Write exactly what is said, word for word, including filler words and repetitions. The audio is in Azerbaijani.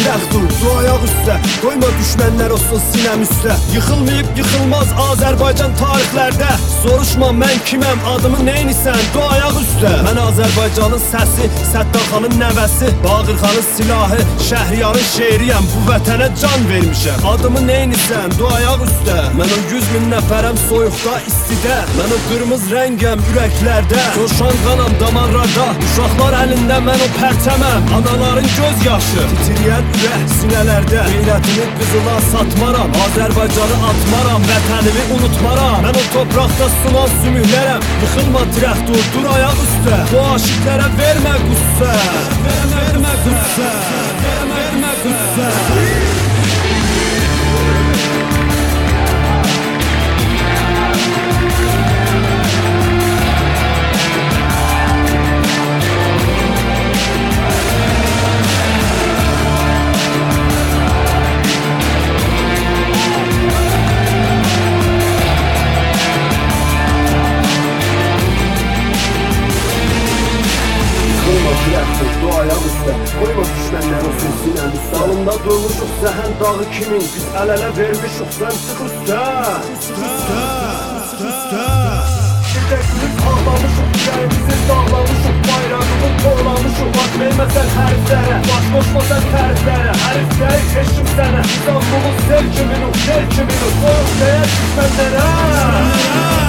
tirək dur, dur ayaq üstə. Qoyma düşmənlər olsun sinəm üstə. Yıxılmayıb yıxılmaz Azərbaycan tarixlərdə. Soruşma mən kiməm, adımı neynisən, dur ayaq üstə. Mən Azərbaycanın səsi, Səttarxanın nəvəsi, Bağırxanın silahı, Şəhriyarın şeiriyəm. Bu vətənə can vermişəm, adımı neynisən, dur ayaq üstə. Mən o yüz min nəfərəm soyuqda, istidə. Mən o qırmız rəngəm ürəklərdə, coşan qanam damarlarda. Uşaqlar əlində mən o pərçəməm, anaların göz yaşı, titriyən ürək sinələrdə. Qeyrətimi qızıla satmaram, Azərbaycanı atmaram, vətənimi unutmaram. Mən o torpaqda sunan sümüklərəm, yıxılma tirək dur, dur ayaq üstə. Bu aşiqlərə vermə qüssə, vermə, vermə qüssə, vermə, vermə qüssə. Ayaq üstə, qoyma düşmənlər olsun sinəm üstə. Dalında durmuşuq zəhən dağı kimin, biz əl-ələ vermişuq, sən çıx üstə, çıx üstə, çıx üstə. Bir də gülüb ağlamışuq, ürəyimizi dağlamışuq, bayrağımı qorlamışuq. Baş verməsən hərflərə, baş qoşmasan təriflərə. Hərif deyik eşim sənə, İstanbul'un sel kiminu, sel kiminu. Soyuq deyər düşmənlərə.